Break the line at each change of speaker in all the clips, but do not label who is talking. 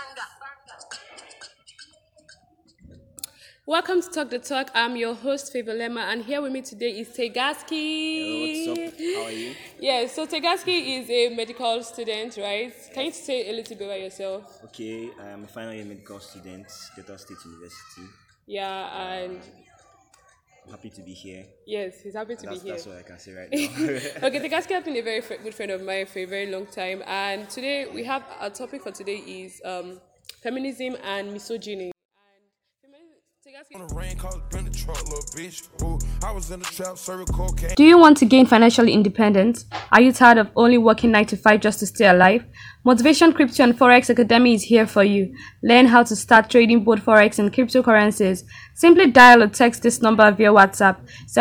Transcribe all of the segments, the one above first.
Welcome to Talk the Talk. I'm your host, Favolema, and here with me today is
Hello, what's up?
Tegaski.
How are you?
Yes, so Tegaski is a medical student, right? Can you say a little bit about yourself?
Okay, I am a final year medical student, Delta State University.
Yeah, and
I'm happy to be here.
yes, he's happy to be here.
That's what I can say right now.
Okay, Tegaski has been a very good friend of mine for a very long time, and today we have our topic for today is feminism and misogyny.
On the rain, call it been the truck, little bitch. Ooh, I was in the trap, serving cocaine.
Do you want to gain financial independence? Are you tired of only working 9 to 5 just to stay alive? Motivation Crypto and Forex Academy is here for you. Learn how to start trading both Forex and cryptocurrencies. Simply dial or text this number via WhatsApp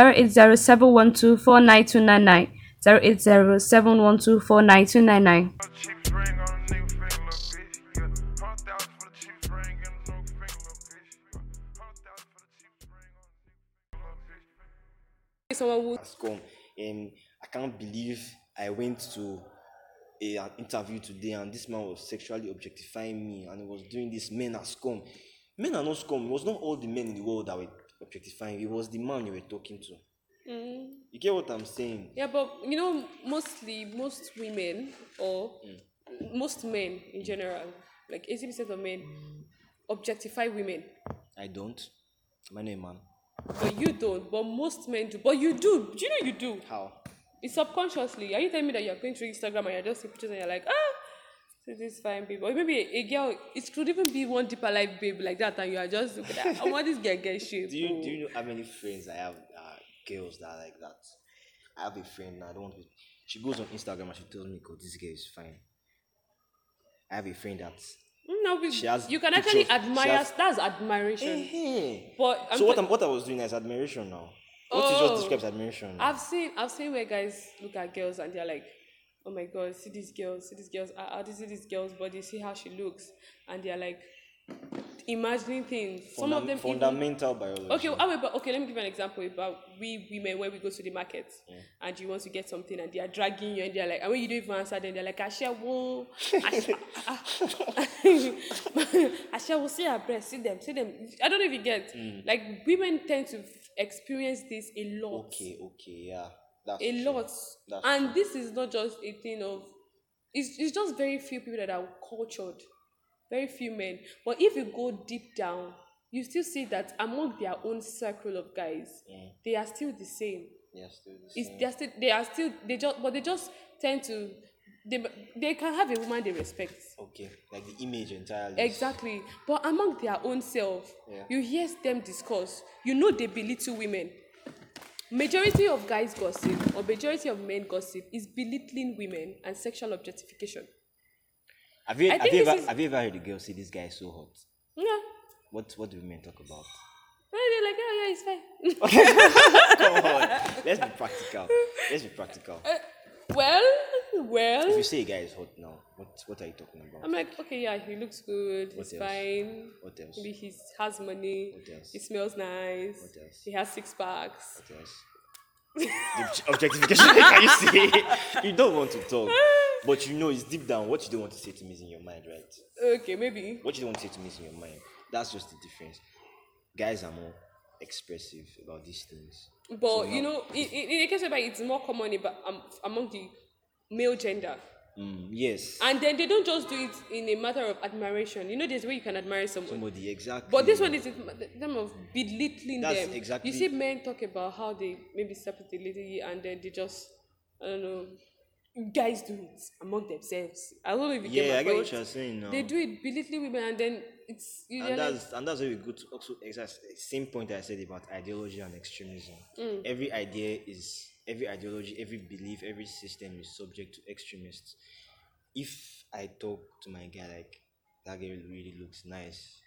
08071249299 08071249299.
Cheap ring on a nigga finger, little bitch. Yeah, 100,000 for the cheap ring and a no finger, little bitch. Yeah, 100,000 for the cheap ring on a nigga finger, little bitch.
Someone who
Ascom, I can't believe I went to an interview today and this man was sexually objectifying me and he was doing this men are scum. Men are not scum. It was not all the men in the world that were objectifying. It was the man you were talking to. You get what I'm saying?
yeah, but most women or most men in general, like 80% of men, objectify women.
I don't. My name, man.
But you don't. But most men do. But you do. Do you know you do?
How?
It's subconsciously. Are you telling me that you're going through Instagram and you're just seeing pictures and you're like, see this fine babe? Or maybe a girl, it could even be one deeper life babe like that and you are just looking at, I want this girl get shit.
Do you know how many friends I have? Girls that are like that. I have a friend. I don't want to. She goes on Instagram and she tells me, "God, this girl is fine." I have a friend that
No,
she has.
you can actually
pictures- she
admire.
has-
That's admiration. But
So what I was doing is admiration now. What you just described as admiration. Now?
I've seen where guys look at girls and they're like, oh my god, see these girls, see this girl's body, see how she looks, and they're like imagining things. Some of them
Fundamental biology.
Okay, let me give you an example about we women where we go to the market and you want to get something and they are dragging you and they're like, and when you don't even answer them, they're like, Ashewo, Ashewo, see her breast, see them. I don't know if you get. Like women tend to experience this a lot.
Okay, yeah. That's
A
true.
lot.
That's
And this is not just a thing of it's just very few people that are cultured. Very few men. But if you go deep down, you still see that among their own circle of guys, they are still the same.
Yeah, still the
It's
same.
they just tend to they can have a woman they respect.
Okay, like the image entirely.
Exactly. But among their own self, you hear them discuss. You know they belittle women. Majority of guys gossip or majority of men gossip is belittling women and sexual objectification.
Have you
I think
have you ever heard a girl say this guy is so hot?
Yeah.
What do women talk about?
And they're like, oh yeah, it's fine.
Come on, let's be practical.
Well,
If you say a guy is hot now, what are you talking about?
I'm like, okay, yeah, he looks good,
What
he's
else?
fine.
What else?
Maybe he has money.
What else?
He smells nice.
What else?
He has 6 packs.
What else? The objectification. Can you see? You don't want to talk, but you know it's deep down. What you don't want to say to me is in your mind, right?
Okay, maybe.
What you don't want to say to me is in your mind. That's just the difference. Guys are more expressive about these things.
But
So
you
now-
know, in the case of it's more common among the male gender.
Yes.
And then they don't just do it in a matter of admiration. You know, there's a way you can admire someone.
Somebody exactly.
But this one is in terms of belittling
That's
them.
exactly-
You see men talk about how they maybe slept with a lady and then they just, I don't know, guys do it among themselves. I don't know if you get
Yeah,
my
I get
point.
what you're saying now.
They do it belittling women and then it's...
and that's where we go to also exact same point I said about ideology and extremism. Every ideology, every belief, every system is subject to extremists. If I talk to my guy like that girl really looks nice,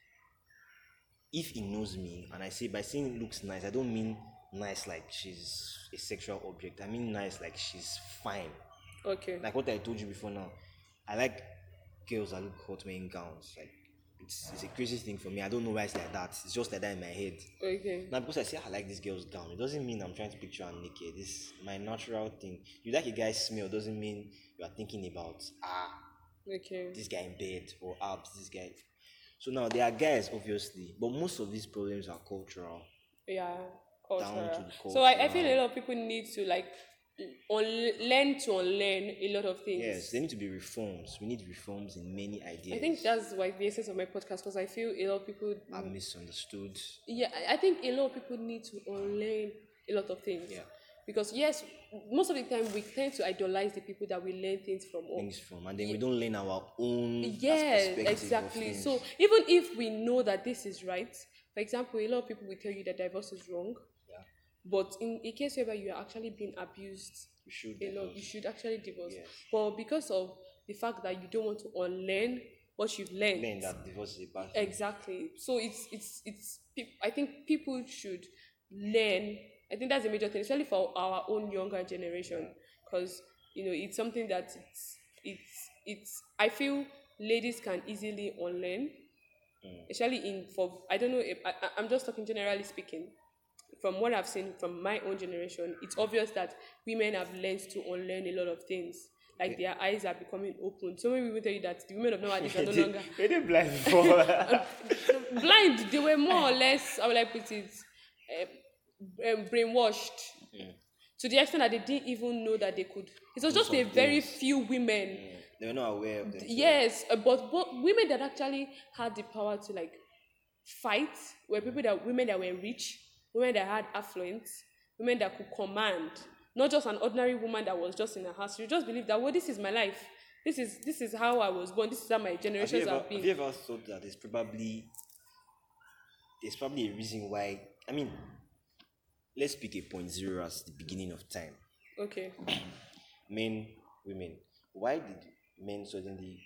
if he knows me and I say by saying looks nice, I don't mean nice like she's a sexual object. I mean nice like she's fine.
Okay.
Like what I told you before now. I like girls that look hot wearing gowns. Like it's a crazy thing for me. I don't know why it's like that. It's just like that in my head.
Okay.
Now because I say I like this girl's gown, it doesn't mean I'm trying to picture her naked. It's my natural thing. You like a guy's smell doesn't mean you are thinking about
Okay.
this guy in bed or abs, this guy. So now there are guys obviously, but most of these problems are cultural.
Yeah.
Down to
Cultural.
the
So I feel a
cultural.
lot of people need to like learn to unlearn a lot of things.
Yes, there need to be reforms. We need reforms in many ideas.
I think that's why the essence of my podcast, because I feel a lot of people.
are misunderstood.
Yeah, I think a lot of people need to unlearn a lot of things.
Yeah.
Because yes, most of the time we tend to idolize the people that we learn things from.
Things from, and then we don't learn our own
Yes,
perspective of
exactly.
things.
So even if we know that this is right, for example, a lot of people will tell you that divorce is wrong.
Yeah.
But in a case where you are actually being abused,
you should
a lot,
divorce.
you should actually divorce.
Yes.
But because of the fact that you don't want to unlearn what you've learned,
learn that divorce is a bad thing.
exactly. So I think people should learn. I think that's a major thing, especially for our own younger generation, because it's something that it's. I feel ladies can easily unlearn, especially for I don't know. I'm just talking generally speaking. From what I've seen from my own generation, it's obvious that women have learned to unlearn a lot of things. Like their eyes are becoming open. So many people tell you that the women of nowadays are no longer
Were they blind before?
blind. They were more or less, how will I put it, brainwashed. To the extent that they didn't even know that they could. It was just a
some
very
things.
few women.
They were not aware of them.
Yes, but women that actually had the power to like fight were women that were rich, women that had affluence, women that could command. Not just an ordinary woman that was just in a house. You just believe that, well, this is my life. This is how I was born. This is how my generations have been.
Have you ever thought that there's probably a reason why? I mean, let's pick a point zero as the beginning of time.
Okay.
Men, women. Why did men suddenly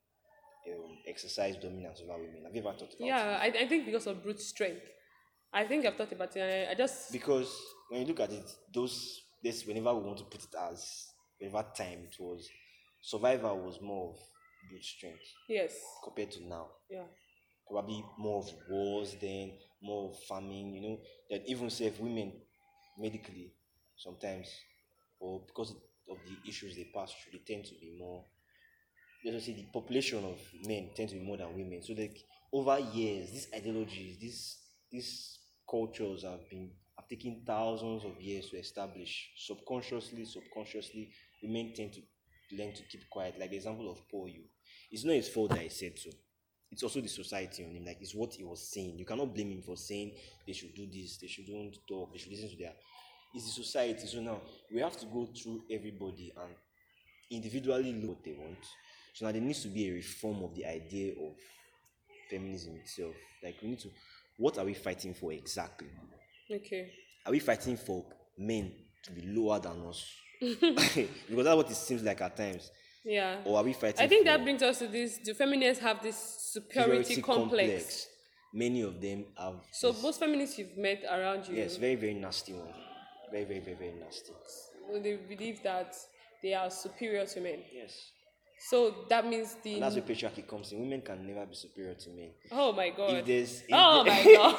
exercise dominance over women? Have you ever thought about it?
Yeah, I think because of brute strength. I think I've thought about it. I just
Because when you look at it, whenever we want to put it as whenever time it was, survival was more of brute strength
yes,
compared to now.
yeah,
Probably more of wars then, more of famine, that even save women medically sometimes, or because of the issues they pass through, they tend to be more, let's just say the population of men tend to be more than women. So like over years, these ideologies, these cultures have taken thousands of years to establish. Subconsciously, women tend to learn to keep quiet. Like the example of Paul, it's not his fault that he said so. It's also the society on him. Like it's what he was saying. You cannot blame him for saying they should do this, they shouldn't talk, they should listen to their. It's the society. So now we have to go through everybody and individually look what they want. So now there needs to be a reform of the idea of feminism itself. Like we need to. What are we fighting for exactly?
okay.
Are we fighting for men to be lower than us? Because that's what it seems like at times.
Yeah.
Or are we fighting
I think
for
that brings us to this. Do feminists have this superiority complex?
Many of them have.
So
this-
most feminists you've met around you,
yes, very, very nasty one. Very, very, very, very nasty.
they believe that they are superior to men.
Yes.
So that means
And that's where patriarchy comes in. Women can never be superior to men.
oh my god.
If there's
Oh my god.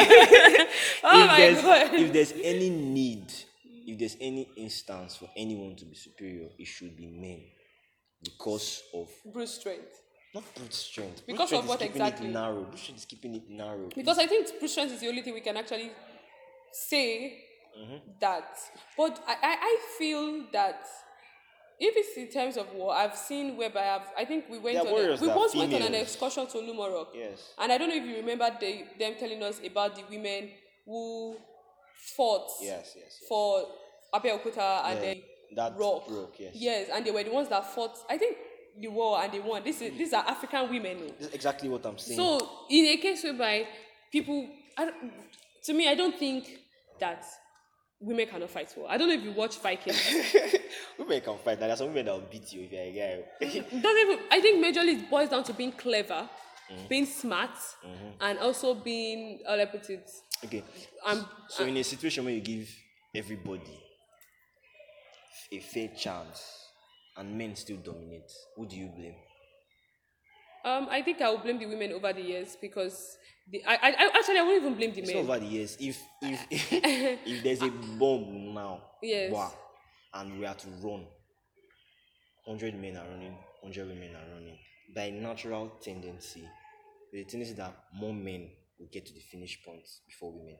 Oh my god.
if there's any need, if there's any instance for anyone to be superior, it should be men. Because of
Brute strength.
not brute strength.
Because
Brute
of
strength
what
is keeping
exactly?
It narrow. Brute strength is keeping it narrow.
Because I think brute strength is the only thing we can actually say that. But I feel that if it's in terms of war, I've seen whereby I think we went
There are warriors
we
that are
once went on an
females.
excursion to Lumorok.
Yes.
And I don't know if you remember them telling us about the women who fought
Yes.
for Abeokuta and
Yeah,
then
that
Rock.
broke, yes.
Yes, and they were the ones that fought, I think, the war and they won. These are African women. Oh.
This is exactly what I'm saying.
So, in a case whereby people, to me, I don't think that women cannot fight war. I don't know if you watch Vikings.
women can fight. There are some women that will beat you if you're a guy.
I think majorly it boils down to being clever, being smart, and also being, how do I put it?
Okay. So in a situation where you give everybody a fair chance and men still dominate, who do you blame?
I think I will blame the women over the years because I won't even blame the
It's
men.
not over the years. If if there's a bomb now,
Yes.
wow, and we have to run, 100 men are running 100 women are running, by natural tendency, the tendency that more men will get to the finish point before women.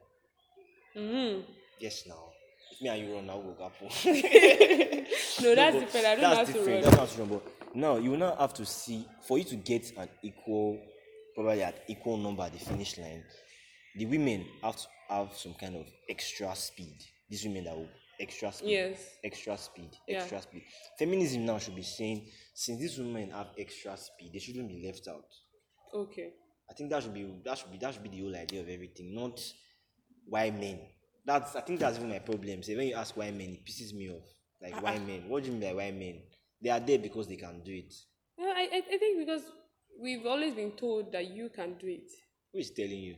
Yes, now. If me and you run now, we'll go.
No, that's
but
different. I don't
that's
have to
different.
run.
That's not to run. But now you will now have to see for you to get an equal, probably at equal number at the finish line. The women have to have some kind of extra speed. These women that will extra speed,
Yes.
extra speed,
Yeah.
extra speed. Feminism now should be saying, since these women have extra speed, they shouldn't be left out.
Okay.
I think that should be the whole idea of everything, not why men. I think that's even my problem. So when you ask why men, it pisses me off. Like why men? What do you mean by why men? They are there because they can do it.
Yeah, I think because we've always been told that you can do it.
Who is telling you?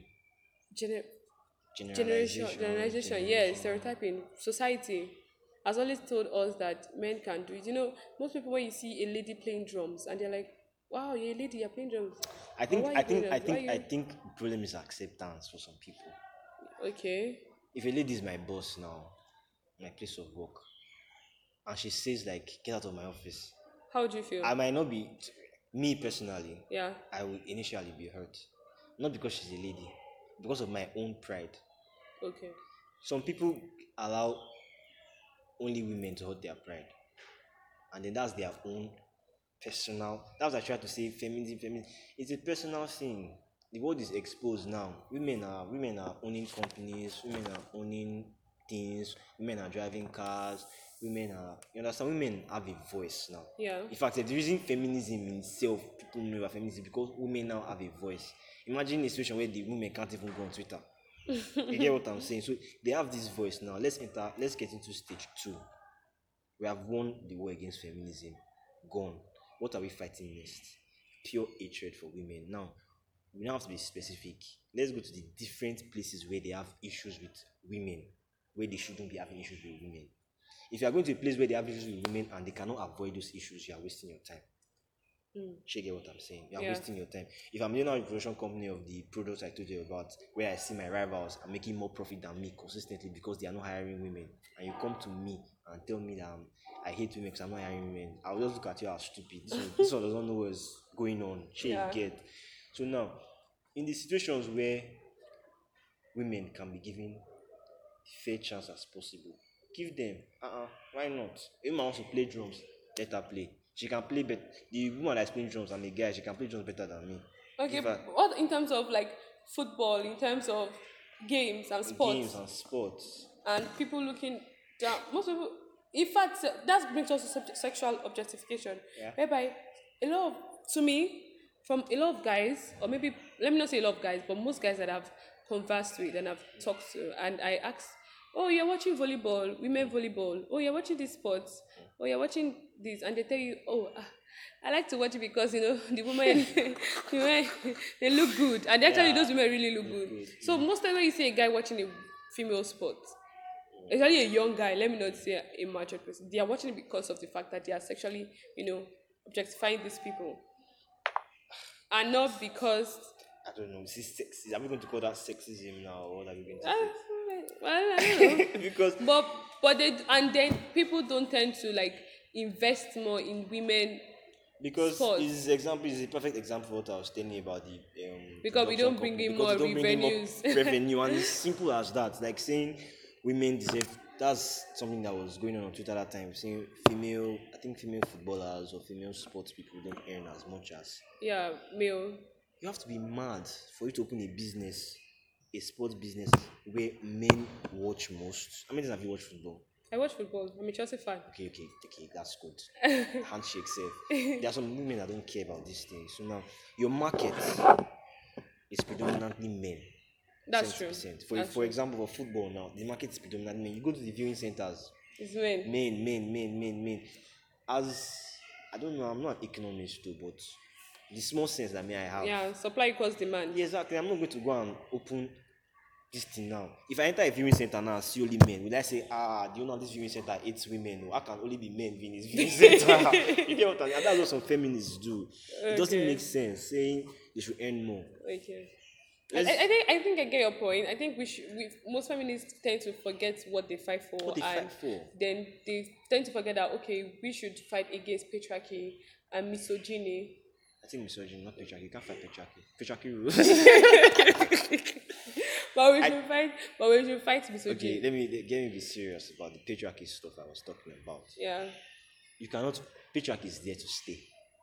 Generalization, yes, stereotyping. Society has always told us that men can do it. You know, most people when you see a lady playing drums and they're like, "Wow, you're a lady, you're playing drums."
I think
Or why
I
you playing
think I
drums? Why
think
you-
I think the problem is acceptance for some people.
Okay.
If a lady is my boss now, my place of work, and she says like, "Get out of my office,"
How do you feel?
I might not be, me personally,
Yeah.
I will initially be hurt, not because she's a lady, because of my own pride.
Okay.
Some people allow only women to hurt their pride, and then that's their own personal. That's what I try to say. Feminism. It's a personal thing. The world is exposed now. Women are owning companies. Women are owning things. Women are driving cars. You understand? Women have a voice now.
Yeah.
In fact, the reason feminism in itself, people know about feminism because women now have a voice. Imagine a situation where the women can't even go on Twitter. You get what I'm saying? So they have this voice now. Let's get into stage 2. We have won the war against feminism. Gone. What are we fighting next? Pure hatred for women. Now, we now have to be specific. Let's go to the different places where they have issues with women, where they shouldn't be having issues with women. If you are going to a place where they have issues with women and they cannot avoid those issues, you are wasting your time. You get what I'm saying? You are
Yeah.
wasting your time. If I'm doing a production company of the products I told you about, where I see my rivals are making more profit than me consistently because they are not hiring women, and you come to me and tell me that I hate women because I'm not hiring women, I'll just look at you as stupid. This one doesn't know what's going on.
Yeah.
Get. So now, in the situations where women can be given fair chance as possible, give them. Why not? If man wants to play drums, let her play. She can play better. The woman that's playing drums, I'm a guy, she can play drums better than me.
Okay.
Give her
What in terms of like football, in terms of games and sports,
games and sports.
and people looking down? Most people, in fact, that brings us to sexual objectification,
Yeah.
whereby a lot of, to me, from a lot of guys, or maybe let me not say a lot of guys, but most guys that I've conversed with and I've talked to, and I ask, "Oh, you're watching volleyball, women volleyball. Oh, you're watching this sports. Oh, you're watching this," and they tell you, "Oh, I like to watch it because the women, they look good, and actually those women really look good." So most time when you see a guy watching a female sport, especially a young guy, let me not say a mature person, they are watching it because of the fact that they are sexually, objectifying these people, and not because.
I don't know. Is this sexism? Are we going to call that sexism now, or what are we going to
Well, I don't know.
say? Because
But then people don't tend to like invest more in women sports.
his example is a perfect example of what I was telling you about the
Because we
production
don't bring
company.
in
Because
more
we don't bring in more
revenues.
revenue, and it's simple as that. Like saying women deserve. That's something that was going on Twitter that time. Saying female footballers or female sports people don't earn as much as.
Yeah, male.
You have to be mad for you to open a business, a sports business where men watch most. How many times have you watched football?
I watch football. I'm a Chelsea fan.
Okay, that's good. Handshake safe. There are some women that don't care about these things. So now, your market is predominantly men.
That's
70%.
true.
For example, for football now, the market is predominantly men. You go to the viewing centers,
It's men.
men. As I don't know, I'm not an economist too, but the small sense that I have.
Yeah, supply equals demand.
Yeah, exactly. I'm not going to go and open this thing now. If I enter a viewing center now and see only men, will I say, do you know this viewing center hates women? I can only be men in this viewing center. You get what I mean? And that's what some feminists do. It doesn't
Okay.
make sense saying they should earn more.
Okay. I think I get your point. I think most feminists tend to forget what they fight for,
What they
and
fight for.
then they tend to forget that okay, we should fight against patriarchy and misogyny.
I think misogyny, not patriarchy. You can't fight patriarchy. Patriarchy rules.
But we should fight misogyny.
Okay, let me be serious about the patriarchy stuff I was talking about.
Yeah.
You cannot. Patriarchy is there to stay.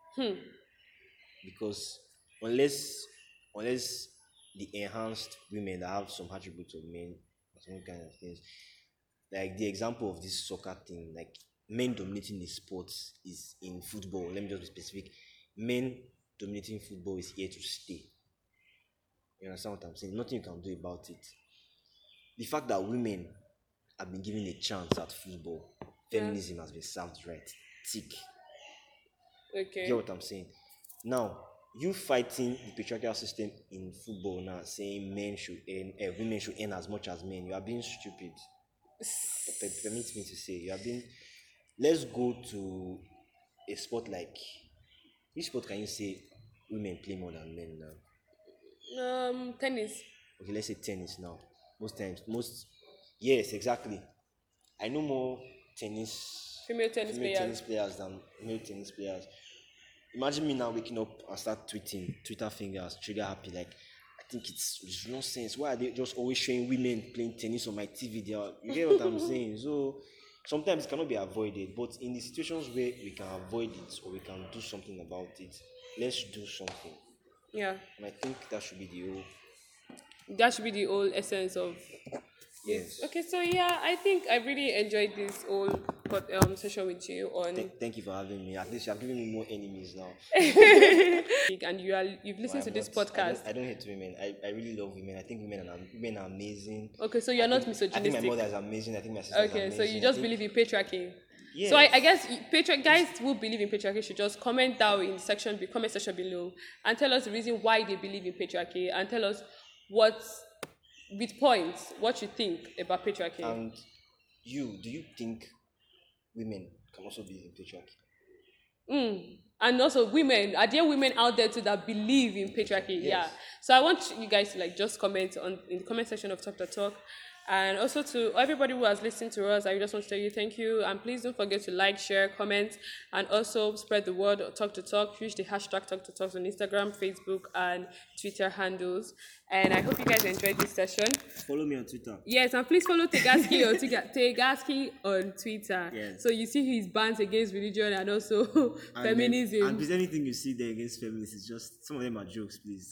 Because unless the enhanced women that have some attributes of men, some kind of things, like the example of this soccer thing, like men dominating the sports is in football. Let me just be specific. Men dominating football is here to stay. You understand what I'm saying? Nothing you can do about it. The fact that women have been given a chance at football, feminism has been served right. Tick.
Okay.
Get what I'm saying? Now, you fighting the patriarchal system in football now, saying women should earn as much as men. You are being stupid. Permit me to say, you are being. Let's go to a sport like. Which sport can you say women play more than men now?
Tennis.
Okay, let's say tennis now. Yes, exactly. I know more
Female tennis
players than male tennis players. Imagine me now waking up and start tweeting, Twitter fingers, trigger happy. Like, I think it's nonsense. Why are they just always showing women playing tennis on my TV? You get what I'm saying? So sometimes it cannot be avoided, but in the situations where we can avoid it or we can do something about it, let's do something.
Yeah.
And I think that should be the whole
essence of
yes.
Okay, so yeah, I think I really enjoyed this whole session with you on.
Thank you for having me. At least you have given me more enemies now.
And you've listened to this podcast.
I don't hate women. I really love women. I think women are amazing.
Okay, so you're not misogynistic.
I think my mother is amazing. I think my sister is amazing.
Okay, so you just believe in patriarchy.
Yes.
So I guess guys who believe in patriarchy should just comment down in the comment section below and tell us the reason why they believe in patriarchy and tell us with points what you think about patriarchy.
And do you think women can also believe in patriarchy?
And also are there women out there too that believe in patriarchy?
Yes.
Yeah. So I want you guys to just comment in the comment section of Talk to Talk. And also to everybody who has listened to us, I just want to tell you thank you. And please don't forget to like, share, comment, and also spread the word of Talk to Talk. Use the hashtag Talk to Talk on Instagram, Facebook, and Twitter handles. And I hope you guys enjoyed this session.
Follow me on Twitter.
Yes, and please follow Tegaski on Twitter.
Yes.
So you see his bans against religion and also feminism.
And please, anything you see there against feminism is just some of them are jokes, please.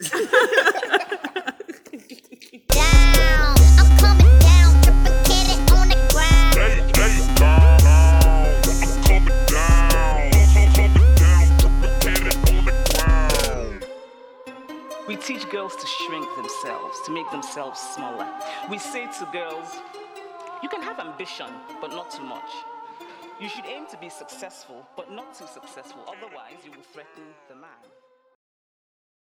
We teach girls to shrink themselves, to make themselves smaller. We say to girls, you can have ambition, but not too much. You should aim to be successful, but not too successful. Otherwise, you will threaten the man.